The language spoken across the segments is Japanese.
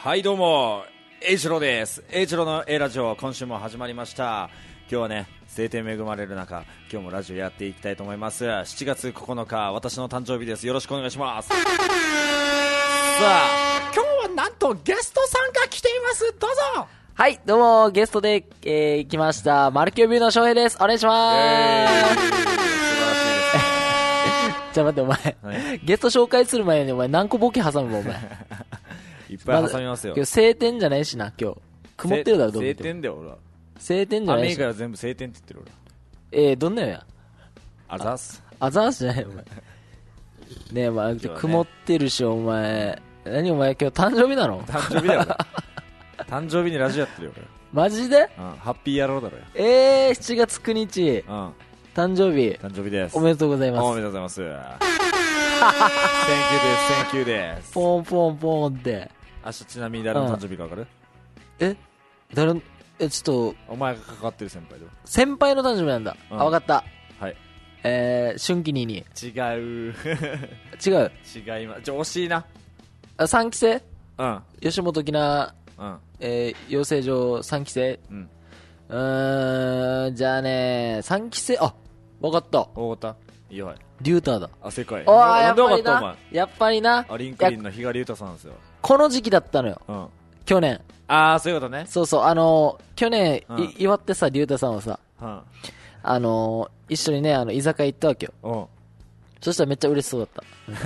はいどうも、エイチローです。エイチローの A ラジオ、今週も始まりました。今日はね、晴天恵まれる中、今日もラジオやっていきたいと思います。7月9日、私の誕生日です。よろしくお願いします。さあ、今日はなんとゲストさんが来ています。どうぞ。 はい、どうも、ゲストで、来ました、マルキュービューの翔平です。お願いしまーす。 素晴らしいですね。 じゃあ待って、お前、 はい、 ゲスト紹介する前にお前何個ボケ挟むのお前。 いっぱい挟みますよ。 今日晴天じゃないしな、今日。曇ってるだろ、どう見晴ても。 天だよ、俺は。 晴天じゃないし。 雨以外は全部晴天って言ってる、俺。 どんなよや。 あざーす。 あざーすじゃないよ、お前。ねえ、お前、 ね、 曇ってるし、お前。何お前、今日誕生日なの？ 誕生日だよ、誕生日にラジオやってるよ、俺。 マジで？ うん、ハッピー野郎だろよ。 7月9日。 うん。 誕生日。 誕生日です。 おめでとうございます。 おめでとうございます。Thank you です。Thank you です。 ポンポンポンって。 明日ちなみに誰の誕生日か分かる？ 誰の、ちょっと。 お前が関わってる先輩で。 先輩の誕生日なんだ。 うん、 あ、分かった。 はい。 春季に。 違う。 違う。 違います。惜しいな。 3期生？ うん。 吉本きな、 うん。 養成所3期生？ うん。 じゃあね、3期生、あ、分かった。 大型いいよ、はい。 リューターだ。 あ、正解。 おー、やっぱりな。 なんで分かった、お前。 やっぱりな。 リンクリンの比嘉龍太さんですよ。 この時期だったのよ。 うん。 去年。 あー、そういうことね。 そうそう、去年、 うん、 祝ってさ、リュータさんはさ、 うん。 一緒にね、居酒屋行ったわけよ。 うん。 そしたらめっちゃ嬉しそうだった。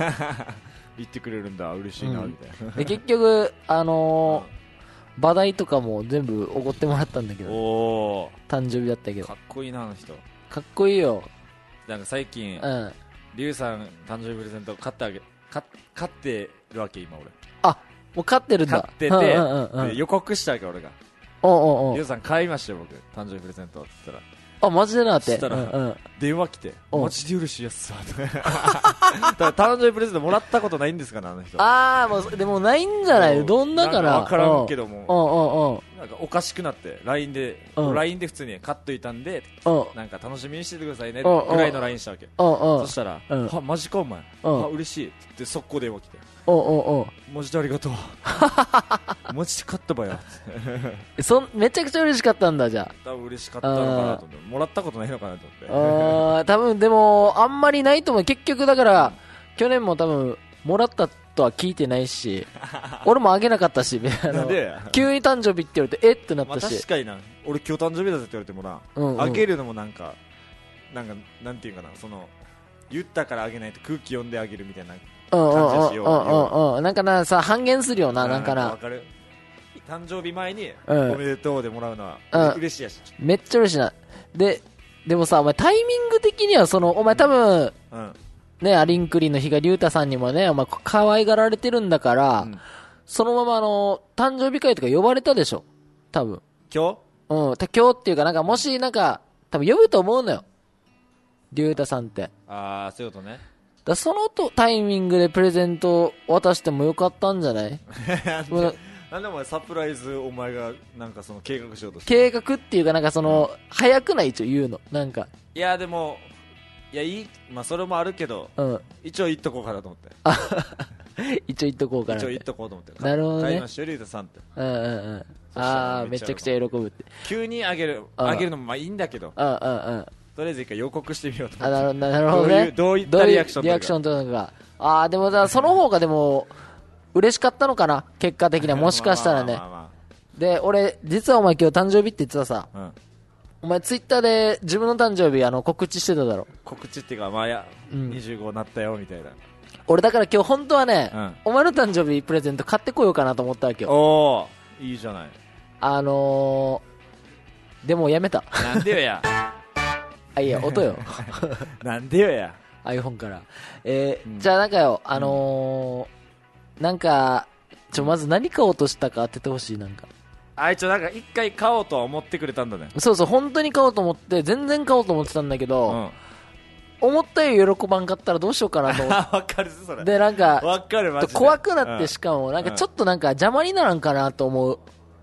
言ってくれるんだ、嬉しいな、みたいな。 で、結局、場代とかも全部おごってもらったんだけど、 おー、 誕生日だったけど。 かっこいいな、あの人。 かっこいいよ。 なんか最近、 うん。 リュウさん誕生日プレゼント買ってるわけ、今俺。 あ、もう買ってるんだ。 買ってて、で予告したわけ、俺が。リュウさん買いましたよ、僕。誕生日プレゼントって言ったら。 あ、マジでなって。 そしたら、電話来て、マジで嬉しいやつさ。だから誕生日プレゼントもらったことないんですかね、あの人。 もう、でもないんじゃないどんなかな。 わからんけども。なんかおかしくなって、LINE で普通に買っといたんで、なんか楽しみにしててくださいね、ぐらいの LINE したわけ。そしたら、マジかお前。嬉しいって速攻電話来て。マジでありがとう。マジで買ったばよ。 めちゃくちゃ嬉しかったんだ、じゃあ。 多分嬉しかったのかなと思って。もらったことないのかなと思って。 多分でも、あんまりないと思う。結局だから、去年も多分、もらったとは聞いてないし、俺もあげなかったし、急に誕生日って言われて、ってなったし。 確かにな。俺今日誕生日だぜって言われてもな、あげるのもなんか、なんていうかな、言ったからあげないと空気読んであげるみたいな。 なんかな、さ、半減するよな、なんかな。 わかる。誕生日前に、おめでとうでもらうのは、嬉しいやし。 めっちゃ嬉しいな。でもさ、お前タイミング的にはお前多分、ね、アリンクリンの比嘉龍太さんにもね、お前可愛がられてるんだから、そのまま誕生日会とか呼ばれたでしょ。多分。 今日？ 今日っていうかなんか、もしなんか、多分呼ぶと思うのよ。龍太さんって。 あー、そういうことね。 そのタイミングでプレゼント渡してもよかったんじゃない？ なんでお前サプライズお前がなんか計画しようとして計画っていうかなんか早くない一応言うのなんかいやでもまあそれもあるけど、一応言っとこうかなと思って一応言っとこうかな一応言っとこうと思ってなるほどね買いましたよリュウタさんってめちゃくちゃ喜ぶって急にあげるのもまあいいんだけどとりあえず一回予告してみようと思ってなるほどねどういったリアクションとかでもその方がでも嬉しかったのかな結果的にはもしかしたらねで俺実はお前今日誕生日って言ってたさ、お前ツイッターで自分の誕生日告知してただろ告知っていうか25なったよみたいな俺だから今日本当はね、お前の誕生日プレゼント買ってこようかなと思ったわけよおーいいじゃないでもやめたなんでよやいや音よなんでよや iPhone からじゃあなんかよなんかまず何買おうとしたか当ててほしいなんかなんか一回買おうとは思ってくれたんだねそう本当に買おうと思って全然買おうと思ってたんだけど、思ったより喜ばんかったらどうしようかなと思ってわかるそれでなんかわかるマジで怖くなってしかもなんかちょっとなんか邪魔にならんかなと思う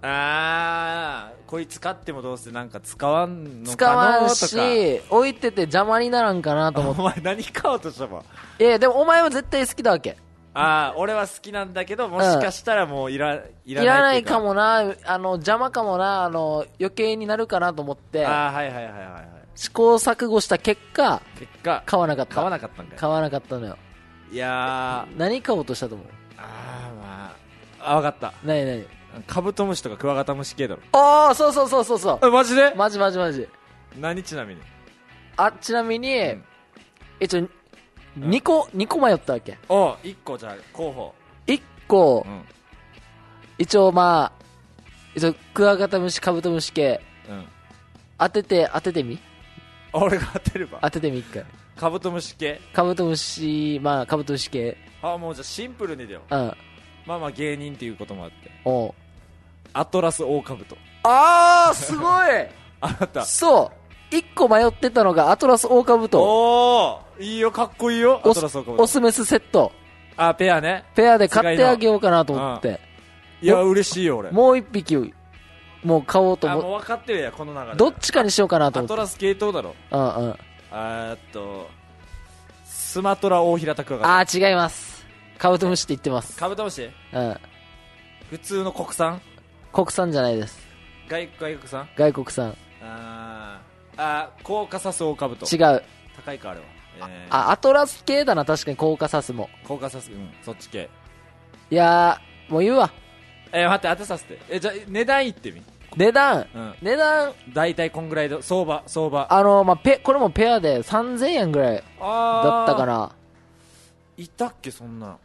こいつ買ってもどうせなんか使わんのかなとか使わんし置いてて邪魔にならんかなと思ってお前何買おうとしたばいやでもお前は絶対好きだわけ俺は好きなんだけど、もしかしたらもういらないかもな、邪魔かもな、余計になるかなと思って、試行錯誤した結果、買わなかった。 買わなかったんかい。 買わなかったのよ。 いやー。 何買おうとしたと思う？ わかった。 何カブトムシとかクワガタムシ系だろ。 そう。 マジで？ マジ。 何ちなみに？ ちなみに、2個迷ったわけ。 1個じゃあ候補。 1個、一応クワガタムシ、カブトムシ系、当ててみ。 俺が当てれば。 当ててみ一回。 カブトムシ系。 カブトムシ系。 もうじゃあシンプルにだよ。芸人っていうこともあって。アトラスオオカブト。 すごい。 あなた。 そう。1個迷ってたのがアトラスオオカブト。 いいよ、かっこいいよ。アトラスオオカブト。 オスメスセット。 ペアね。 ペアで買ってあげようかなと思って。 いや、嬉しいよ、俺。 もう1匹、もう買おうと思って。 もう分かってるや、この流れ。 どっちかにしようかなと思って。 アトラス系統だろ。スマトラオオヒラタクワガタ。 違います。カブトムシって言ってます。 カブトムシ？普通の国産？ 国産じゃないです。 外国産？ 外国産。 コーカサスオオカブト。 違う。 高いか、あれは。アトラス系だな、確かにコーカサスも。 コーカサス、そっち系。 いやー、もう言うわ。 待って、当てさせて。じゃあ、値段言ってみ。 値段、 大体こんぐらいで、相場。 これもペアで3000円ぐらいだったかな。 いたっけ、そんな。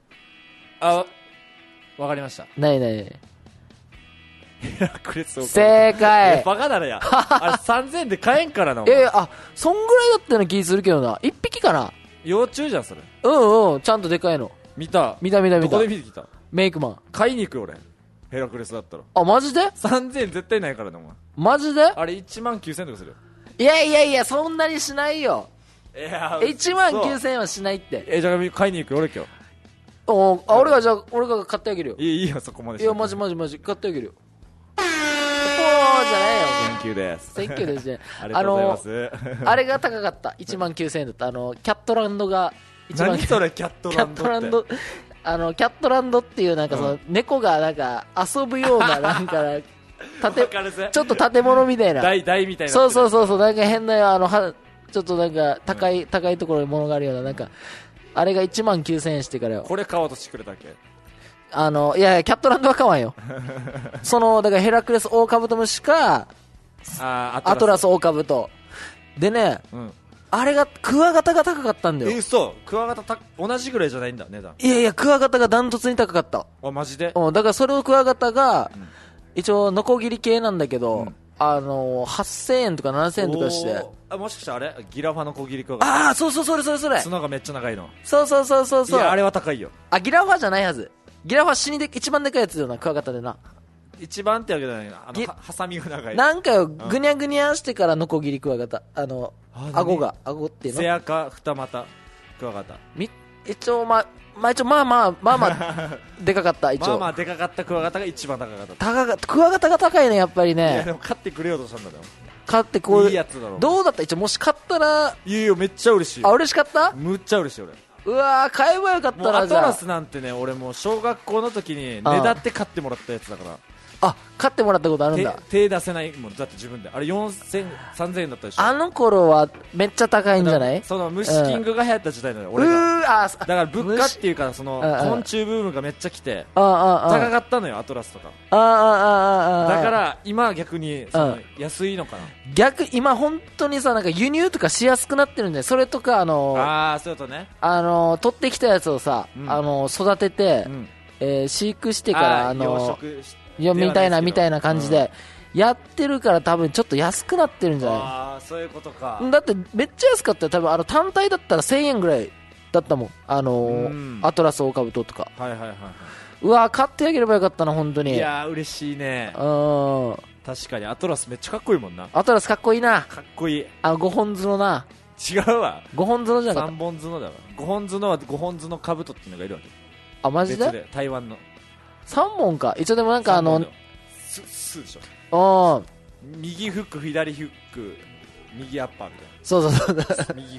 わかりました。 ない。 ヘラクレスオオカブト。 正解。 バカだろや。あれ3000円で買えんからな。 そんぐらいだったような気するけどな。1匹かな。 幼虫じゃん、それ。 ちゃんとでかいの。 見た。 どこで見てきた？ メイクマン。 買いに行くよ、俺。ヘラクレスだったら。 マジで？ 3000 円絶対ないからね、お前。 マジで？ あれ1万9000円とかするよ。 いや、そんなにしないよ。1万9000円はしないって。 じゃあ買いに行くよ、俺今日。 俺が買ってあげるよ。 いいよ、そこまで。 いや、マジ、買ってあげるよ。じゃないよ。 センキューです。 センキューですね。 ありがとうございます。 あれが高かった。1万9000円だった。キャットランドが 1万。何それ、キャットランドって。 キャットランドっていう猫が遊ぶようなちょっと建物みたいな。 台みたいな。 そう、変なちょっと高いところに物があるようなあれが1万9000円してからよ。 これ買おうとしてくれたっけ？ いや、キャットランドは買わんよ。だからヘラクレスオオカブトムシか、アトラスオオカブト。でね、あれが、クワガタが高かったんだよ。 嘘。クワガタ同じぐらいじゃないんだ、値段。 いや、クワガタがダントツに高かった。 マジで？ だからそれをクワガタが、一応、ノコギリ系なんだけど、8000円とか7000円とかして。 もしかしてあれギラファの小切りクワガタ。 そう、それ。 角がめっちゃ長いの。 そう。 いや、あれは高いよ。 ギラファじゃないはず。ギラファ一番でかいやつだよな、クワガタでな。 一番ってわけじゃないな。ハサミが長い。 ぐにゃぐにゃしてからノコギリクワガタ。顎っていうの。 背中、二股、クワガタ。 一応、まあ、でかかった、一応。 まあ、でかかったクワガタが一番高かった。 クワガタが高いね、やっぱりね。 いや、でも買ってくれようとしたんだよ。 買っていいやつだろ。 どうだった？一応、もし買ったら。 いいよ、めっちゃ嬉しい。 嬉しかった？ むっちゃ嬉しい、俺。 うわ買えばよかったな。 アトラスなんてね、俺もう小学校の時にねだって買ってもらったやつだから。 買ってもらったことあるんだ。 手出せないもんだって自分で。あれ4000、3000円だったでしょ。 あの頃はめっちゃ高いんじゃない？ その虫キングが流行った時代なのよ、俺が。だから物価っていうか、その昆虫ブームがめっちゃ来て、高かったのよ、アトラスとか。だから今逆に安いのかな。 今本当にさ、輸入とかしやすくなってるんだよ。それとかそういうことね。 取ってきたやつをさ、育てて、飼育してから養殖してみたいな感じでやってるから、多分ちょっと安くなってるんじゃない？ そういうことか。 だってめっちゃ安かったよ。多分単体だったら1000円ぐらいだったもん。アトラスオオカブトとか。うわ買ってあげればよかったな、本当に。 いや嬉しいね。確かにアトラスめっちゃかっこいいもんな。 アトラスかっこいいな。 かっこいい。 5本角な。 違うわ。 5本角じゃなかった。 3本角だわ。5本角は5本角カブトっていうのがいるわけ。 マジで？ 台湾の 3本か。一応でもスでしょ。右フック、左フック、右アッパーみたいな。 そう。 右フック、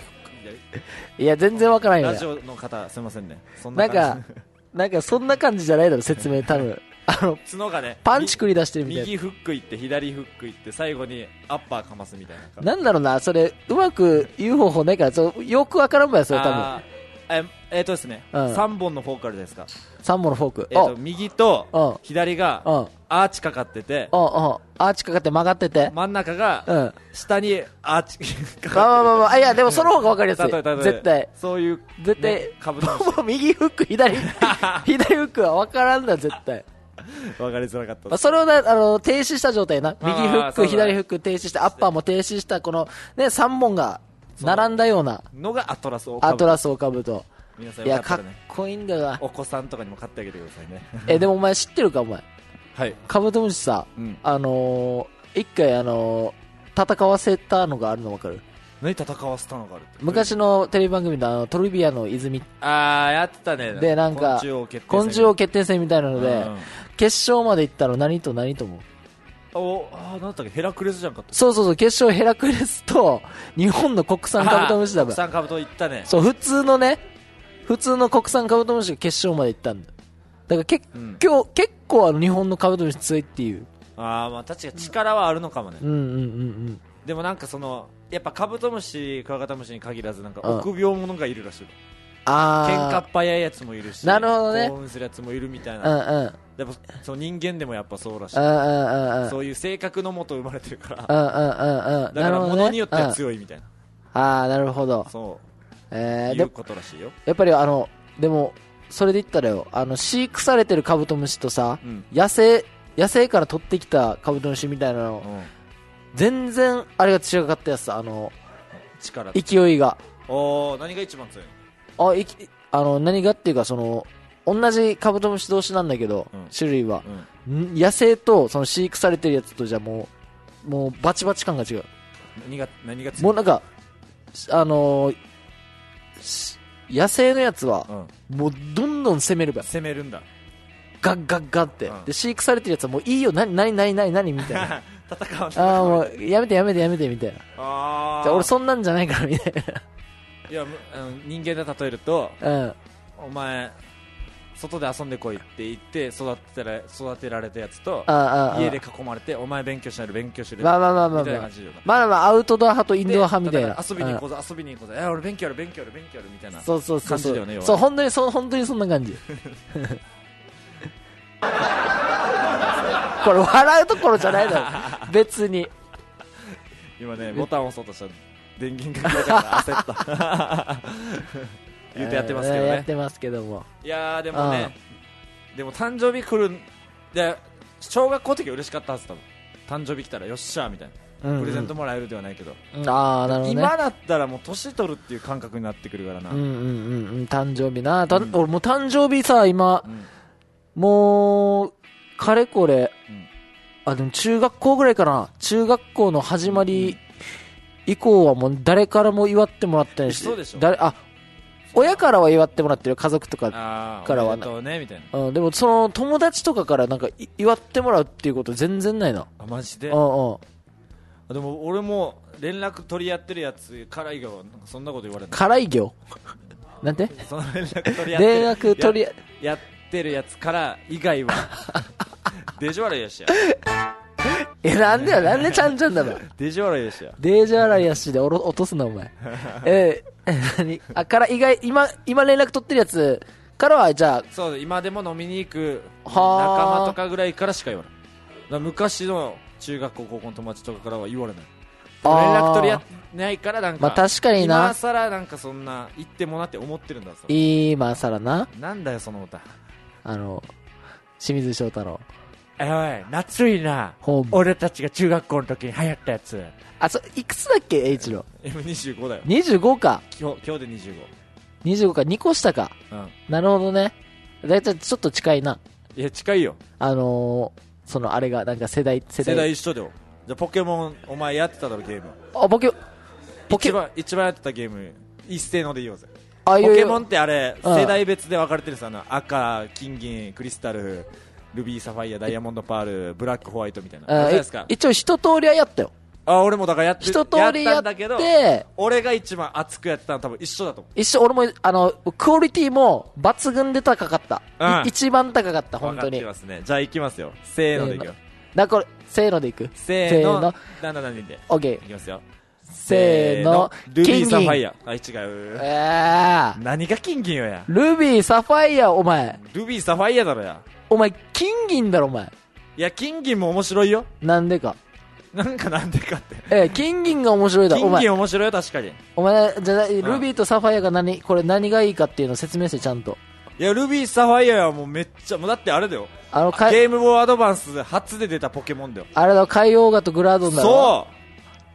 いや全然わからんよ。 ラジオの方すみませんね。 なんかそんな感じじゃないだろ説明多分。 角がね、 パンチ繰り出してるみたいな。 右フックいって左フックいって最後にアッパーかますみたいな。 なんだろうな、それうまく言う方法ないから、よくわからんもんやそれ多分。 ですね、3本のフォークあるじゃないですか。 3本のフォーク。 右と左がアーチかかってて、 アーチかかって曲がってて、 真ん中が下にアーチかかってて。いやでもその方がわかりやすい。絶対。 そういう絶対。右フック左フックはわからんだ絶対。 わかりづらかった。 それを停止した状態な。右フック左フック停止して、アッパーも停止したこのね3本が並んだようなのがアトラスオオカブト。 皆さんいやかっこいいんだよ。 お子さんとかにも買ってあげてくださいね。 でもお前知ってるかお前。 はい。 カブトムシさ、一回戦わせたのがあるの分かる？ 何戦わせたのがあるって？ 昔のテレビ番組のトリビアの泉。 やってたね。 でなんか昆虫王決定戦みたいなので、決勝まで行ったの何と思う？ なんだったっけ、ヘラクレスじゃんかった。 そう決勝ヘラクレスと日本の国産カブトムシだから。 国産カブト行ったね。 そう普通の国産カブトムシが決勝まで行ったんだ。だから結構日本のカブトムシ強いっていう。 まあ確かに力はあるのかもね。でもなんかやっぱカブトムシクワガタムシに限らずなんか臆病者がいるらしい。喧嘩っ早いやつもいるし、 なるほどね、 興奮するやつもいるみたいな。やっぱその人間でもやっぱそうらしい。そういう性格のもと生まれてるから。だから物によっては強いみたいな。 なるほど。 そういうことらしいよ。 やっぱりでもそれで言ったらよ、飼育されてるカブトムシとさ、野生から取ってきたカブトムシみたいなの、全然あれが違かったやつさ、 力、 勢いが。 何が一番強いの？何がっていうか同じカブトムシ同士なんだけど、種類は、野生とその飼育されてるやつとじゃもうバチバチ感が違う。 何が強い？ もうなんか野生のやつは、もうどんどん攻めるんだ。 ガッガッガッって、で飼育されてるやつはもういいよ、何みたいな。 戦わもうやめてみたいな。俺そんなんじゃないからみたいな。 いや人間で例えると、お前外で遊んでこいって言って育てられたやつと、家で囲まれてお前勉強しないで勉強してるみたいな感じで、 アウトドア派とインドア派みたいな。 遊びに行こうぜ、俺勉強やるみたいなそう感じだよね。 そう本当にそんな感じ。これ笑うところじゃないだろ別に。 今ねボタン押そうとしたら電源が切れたから焦った言うてやってますけどね。 やってますけども。 いやーでもね、でも誕生日来るで、小学校の時は嬉しかったはず。多分誕生日来たらよっしゃーみたいな、プレゼントもらえるではないけど、 なるほどね。 今だったらもう年取るっていう感覚になってくるからな。 誕生日な、俺もう誕生日さ今、もうかれこれ、でも中学校ぐらいかな。中学校の始まり以降はもう誰からも祝ってもらったりして。 そうでしょ。 親からは祝ってもらってる、家族とかからはねみたいな。 でもその友達とかからなんか祝ってもらうっていうこと全然ないな。 マジで。でも俺も連絡取り合ってるやつから以外はそんなこと言われない。 から以外なんて？ その連絡取りやってるやつから以外はデジ笑いやしや。 なんでちゃんちゃんだろ。 デジ笑いやしや。 デジ笑いやしで落とすなお前。から意外、今連絡取ってるやつからはじゃあ、 そう今でも飲みに行く仲間とかぐらいからしか言わない。昔の中学校高校の友達とかからは言われない。連絡取り合ってないからなんか、 確かにな。 今さらなんかそんな言ってもなって思ってるんだ。 今さらな。 なんだよその歌。 清水翔太郎。 おい夏いな。俺たちが中学校の時に流行ったやつ。 いくつだっけ H の。 25だよ。 25か。 今日で25。 25か、2個下か。なるほどね。だいたいちょっと近いな。 いや近いよ。 あれがなんか世代一緒だよ。じゃあポケモンお前やってただろゲーム。一番やってたゲーム一斉ので言おうぜ。ポケモンってあれ世代別で分かれてるさ、赤、金銀、クリスタル、ルビー、サファイア、ダイヤモンド、パール、ブラック、ホワイトみたいな。 一応一通りはやったよ。 俺もだから一通りやったんだけど、俺が一番熱くやってたの多分一緒だと思う。 一緒、俺も、クオリティも抜群で高かった。一番高かった、本当に。 分かってますね。じゃあ行きますよ。せーのでいくよ。 これ、せーのでいく。 せーの。なんで。 オッケー。 いきますよ。 せーの。 ルビーサファイア。違う。何が金銀よや。 ルビーサファイア、お前。 ルビーサファイアだろや。 お前、金銀だろ、お前。 いや、金銀も面白いよ。 なんでか。 なんでかって。 金銀が面白いだ。 金銀面白いよ、確かに。 お前、じゃあ、ルビーとサファイアがこれ何がいいかっていうのを説明して、ちゃんと。 いや、ルビーサファイアはもうめっちゃ、もうだってあれだよ。ゲームボーイアドバンス初で出たポケモンだよ。 あれだ、海王ガとグラドンだろ。 そう。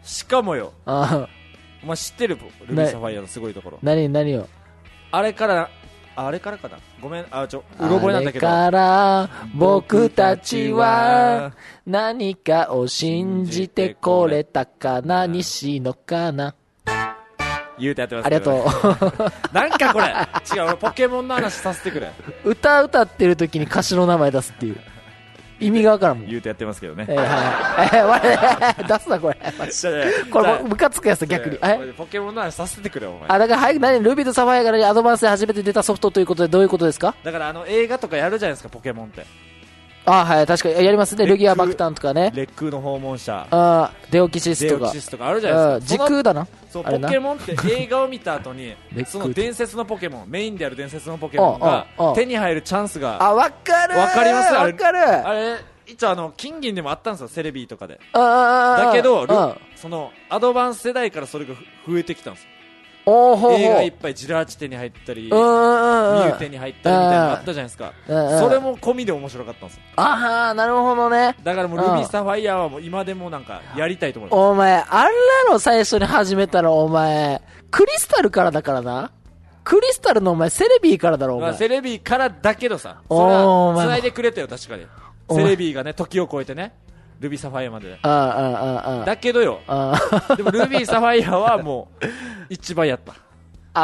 しかもよ。お前知ってるルビーサファイアのすごいところ。 何よ。 あれからかな。ごめん、うろ覚えなんだけど。 あれから僕たちは何かを信じてこれたかな、西野かな。 言うてやってます。 ありがとう。なんかこれ、違う、俺ポケモンの話させてくれ。 歌ってる時に歌手の名前出すっていう。意味がわからんもん。 言うてやってますけどね。 出すな、これ。これ、ムカつくやつ、逆に。 ポケモンの話させてくれ、お前。 だから早くルビーとサファイアからアドバンスで初めて出たソフトということで、どういうことですか？ だから映画とかやるじゃないですか、ポケモンって。 はい、確かにやりますね。ルギア爆弾とかね。 レックの訪問者。 デオキシスとか。 あるじゃないですか。 時空だな。 そう、ポケモンって映画を見た後に、その伝説のポケモン、メインである伝説のポケモンが手に入るチャンスが。 わかる。 わかります？ わかる。 あれ、一応金銀でもあったんですよ、セレビーとかで。だけど、そのアドバンス世代からそれが増えてきたんですよ。映画いっぱいジラーチ手に入ったり、ミュウ手に入ったりみたいなのあったじゃないですか。それも込みで面白かったんですよ。 なるほどね。 だからもうルビーサファイアはもう今でもなんかやりたいと思います。 お前、あんなの最初に始めたのお前、クリスタルからだからな。クリスタルのお前、セレビーからだろ、お前。 セレビーからだけどさ、それは繋いでくれたよ、確かに。セレビーがね、時を超えてね。ルビーサファイアまで。だけどよ。でもルビーサファイアはもう、一番やった。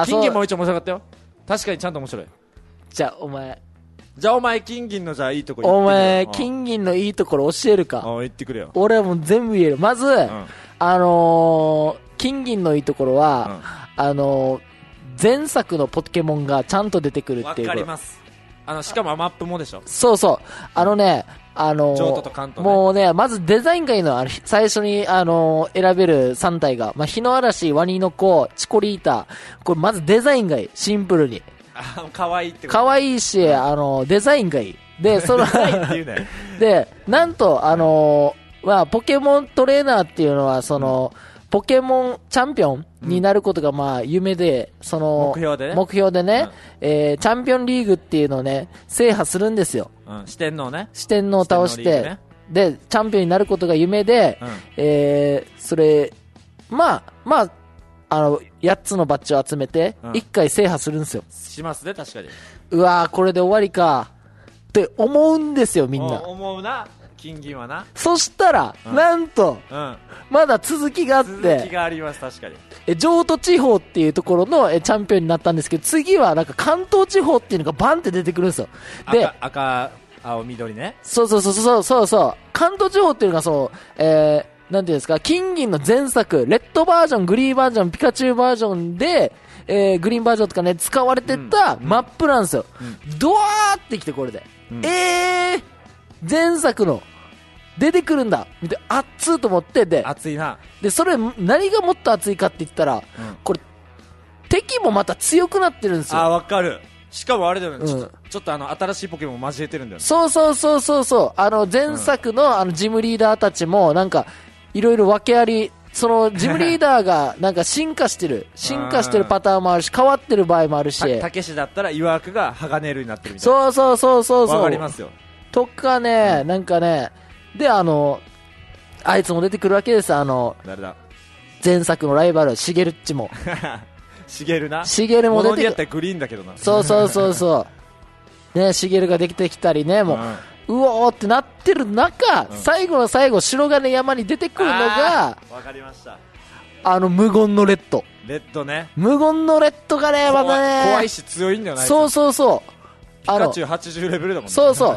金銀も一応面白かったよ。確かにちゃんと面白い。じゃあお前金銀のじゃあいいところ言ってくれよ。お前、金銀のいいところ教えるか。言ってくれよ。俺はもう全部言える。まず、金銀のいいところは、前作のポケモンがちゃんと出てくるっていう。わかります。しかもマップもでしょ。そうそう。譲渡と関東ね。もうね、まずデザインがいいの。最初に、選べる3体が。火の嵐、ワニの子、チコリータ。これまずデザインがいい。シンプルに。かわいいってこと。かわいいし、デザインがいい。で、で、なんと、ポケモントレーナーっていうのは、ポケモンチャンピオンになることが夢で、目標でね、チャンピオンリーグっていうのをね、制覇するんですよ。四天王を倒して、で、チャンピオンになることが夢で、それ、8つのバッジを集めて、1回制覇するんですよ。しますね、確かに。うわー、これで終わりか、って思うんですよ、みんな。思うな。金銀はな。そしたら、なんと、まだ続きがあって。続きがあります、確かに。譲渡地方っていうところのチャンピオンになったんですけど、次はなんか関東地方っていうのがバンって出てくるんですよ。で、赤、青、緑ね。そう。関東地方っていうのがなんていうんですか、金銀の前作、レッドバージョン、グリーンバージョン、ピカチュウバージョンで、グリーンバージョンとかね、使われてたマップなんですよ。ドワーってきてこれで。前作の、出てくるんだみたいな、熱いと思って、で、熱いな。で、それ、何がもっと熱いかって言ったら、これ、敵もまた強くなってるんですよ。わかる。しかもあれだよね、ちょっと新しいポケモン交えてるんだよね。そう。前作のジムリーダーたちも、なんか、いろいろ訳あり、ジムリーダーが、なんか進化してるパターンもあるし、変わってる場合もあるし。たけしだったら、岩枠が鋼になってるみたいな。そう。わかりますよ。とかね、なんかね、で、あいつも出てくるわけです。誰だ？前作のライバル、シゲルッチも。シゲルな。シゲルも出てくる。物にやったらグリーンだけどな。そう。ね、シゲルができてきたりね、もう、うおーってなってる中、最後の最後、白金山に出てくるのが、わかりました。無言のレッド。レッドね。無言のレッドがね、またね。怖いし強いんだよね。そう。ピカチュウ80レベルだもんね。そう。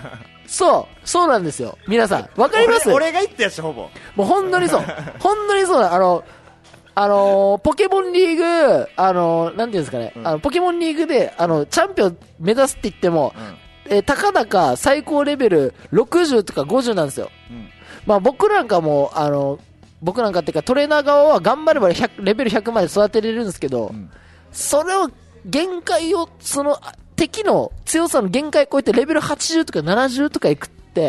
そうなんですよ。皆さん、わかります？ 俺が言ったやつ、ほぼ。 もう本当にそう。本当にそうだ。ポケモンリーグ、なんていうんですかね、ポケモンリーグで、チャンピオン目指すって言っても、たかだか最高レベル60とか50なんですよ。まあ僕なんかも、僕なんかっていうかトレーナー側は頑張ればレベル100まで育てれるんですけど、それを、限界を、敵の強さの限界を超えてレベル80とか70とかいくって、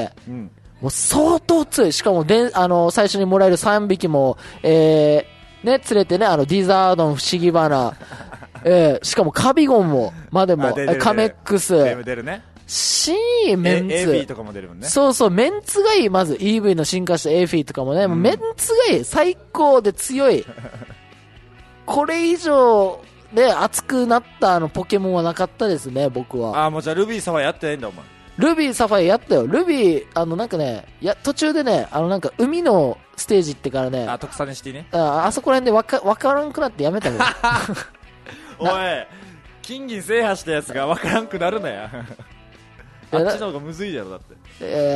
もう相当強い。しかも最初にもらえる3匹も、連れてね、ディザードン不思議花、しかもカビゴンも、カメックス、 出るね。 メンツ。 AV とかも出るもんね。 そう、メンツがいい。まず EV の進化した AV とかもね、メンツがいい。最高で強い。これ以上、で、熱くなったポケモンはなかったですね、僕は。 もうじゃあルビーサファイアやってないんだ、お前。 ルビーサファイアやったよ。ルビー、なんかね、途中でね、なんか海のステージ行ってからね。 特産にしてね。 あそこら辺でわからんくなってやめたよ。 おい、金銀制覇したやつがわからんくなるなや。あっちの方がむずいだろ、だって。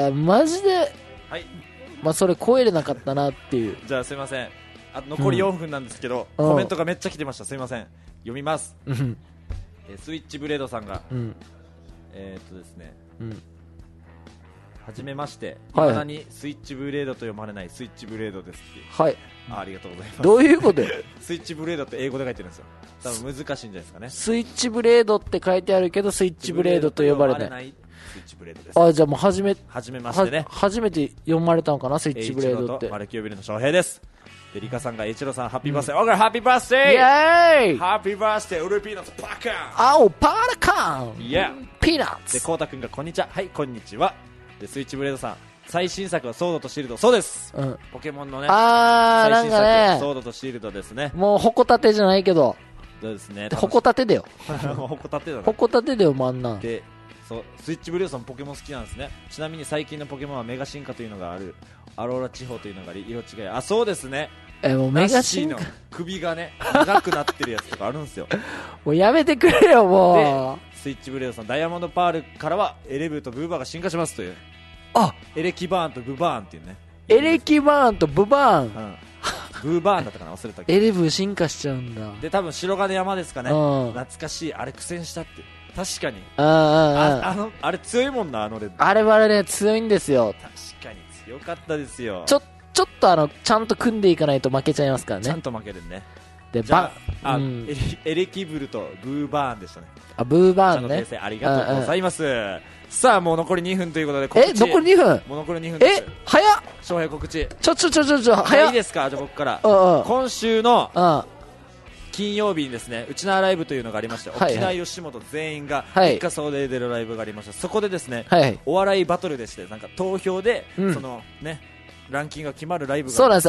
マジで、 はい。 まあ、それ超えれなかったなっていう。 じゃあすいません。残り4分なんですけど、コメントがめっちゃ来てました。すいません。読みます。スイッチブレードさんが、ですね、はじめまして、いまだにスイッチブレードと読まれないスイッチブレードですっていう。 はい。 ありがとうございます。 どういうこと？ スイッチブレードって英語で書いてるんですよ。多分難しいんじゃないですかね。 スイッチブレードって書いてあるけど、スイッチブレードと呼ばれない。 スイッチブレードです。 じゃあもうはじめましてね。 初めて読まれたのかな、スイッチブレードって。 マルキオビルの翔平です。で、リカさんが、エチロさん、ハッピーバースデー。オーケー、ハッピーバースデー。 イェーイ。 ハッピーバースデー、ウルピーナッツ、パカーン。パーカン。 イェー。 ピーナッツ。 で、コウタくんが、こんにちは。はい、こんにちは。で、スイッチブレードさん、最新作はソードとシールド。そうです。ポケモンのね。最新作、ソードとシールドですね。 もう、ホコタテじゃないけど。 そうですね。 ホコタテだよ。 ホコタテだね。 ホコタテだよ、真ん中。 で、スイッチブレードさんポケモン好きなんですね。ちなみに最近のポケモンはメガ進化というのがある。アローラ地方というのがあり、色違い。そうですね。 もうメガ進化。 首がね、長くなってるやつとかあるんですよ。 もうやめてくれよ、もう。で、スイッチブレードさん、ダイヤモンドパールからはエレブとブーバーが進化しますという。エレキバーンとブバーンっていうね。 エレキバーンとブバーン。 ブーバーンだったかな、忘れたけど。エレブ進化しちゃうんだ。 で、多分白金山ですかね。懐かしい。あれ苦戦したって。確かに。あれ強いもんな、レブ。 あれはね、強いんですよ。 確かに強かったですよ。 ちょっとちゃんと組んでいかないと負けちゃいますからね。 ちゃんと負けるね。 で、 エレキブルとブーバーンでしたね。 ブーバーンね。 ありがとうございます。さあ、もう残り2分ということで、 残り2分？ もう残り2分です。 早っ！ 翔平告知。 早っ！ いいですか？じゃあ僕から。今週の、金曜日にですね、うちなライブというのがありまして、沖縄吉本全員が一家総出で出るライブがありました。そこでですね、お笑いバトルでして、なんか投票で、ランキングが決まるライブが。 そうなんです。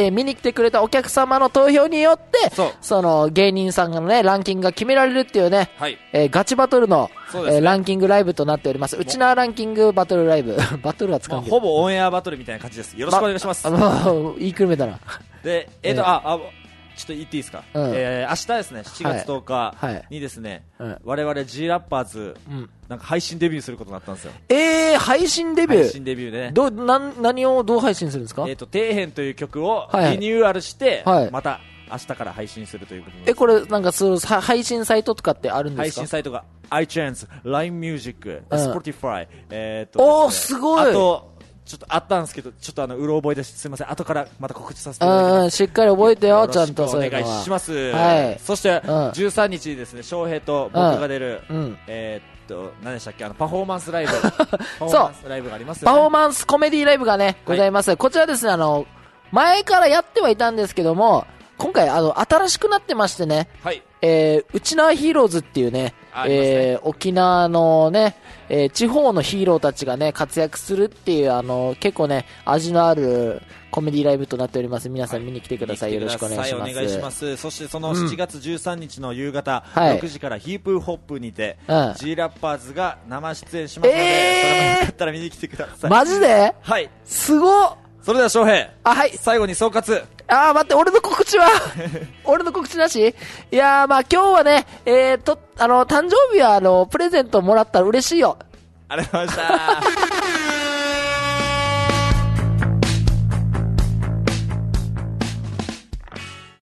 見に来てくれたお客様の投票によって、芸人さんがね、ランキングが決められるっていうね、ガチバトルの、ランキングライブとなっております。うちなランキングバトルライブ。バトルは使うけど。 ほぼオンエアバトルみたいな感じです。よろしくお願いします。 言いくるめたな。 で、ちょっと言っていいですか、明日ですね、7月10日にですね、我々 G ラッパーズ、なんか配信デビューすることになったんですよ。 配信デビュー？ 配信デビューね。 何をどう配信するんですか？ 底辺という曲をリニューアルして、また明日から配信するということで。 これ、なんか配信サイトとかってあるんですか？ 配信サイトが iTunes、LINE Music、Spotify、 すごい。 あと、ちょっとあったんですけど、ちょっとうろ覚えです。すみません。後からまた告知させていただきます。 しっかり覚えてよ、ちゃんと。 お願いします。そして、13日にですね、翔平と僕が出る、何でしたっけ、パフォーマンスライブ。パフォーマンスライブがありますよね。 パフォーマンスコメディライブがね、ございます。こちらですね、前からやってはいたんですけども、今回、新しくなってましてね、うちなヒーローズっていうね、沖縄のね、地方のヒーローたちがね、活躍するっていう、結構ね、味のあるコメディライブとなっております。皆さん見に来てください。よろしくお願いします。 お願いします。そしてその7月13日の夕方、6時からヒープホップにて、G ラッパーズが生出演しますので、それもよかったら見に来てください。 マジで？ はい。 すごっ！ それでは翔平。 はい。 最後に総括。 待って、俺の告知は俺の告知なし？いやー、今日はね、誕生日はプレゼントもらったら嬉しいよ。 ありがとうございました。